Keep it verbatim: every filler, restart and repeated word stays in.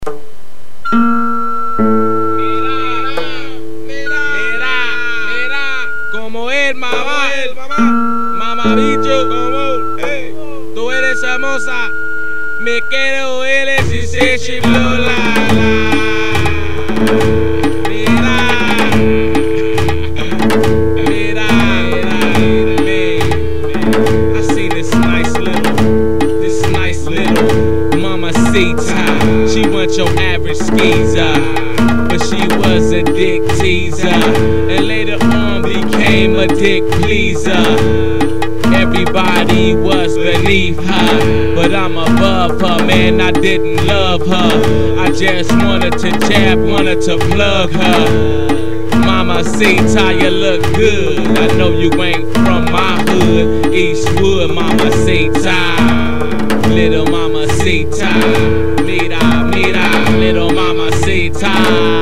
Como él, mamá, él, mamá, mamá bicho, como hey, tú eres hermosa, me quiero él si se chifló la la. Mira, mira, mira, mira, I see this nice little, this nice little mamacita. She wasn't your average skeezer, but she was a dick teaser, and later on became a dick pleaser. Everybody was beneath her, but I'm above her, man, I didn't love her. I just wanted to jab, wanted to plug her. Mamacita, you look good. I know you ain't from my hood, Eastwood, mamacita. Little mamacita, mira, mira, little mamacita.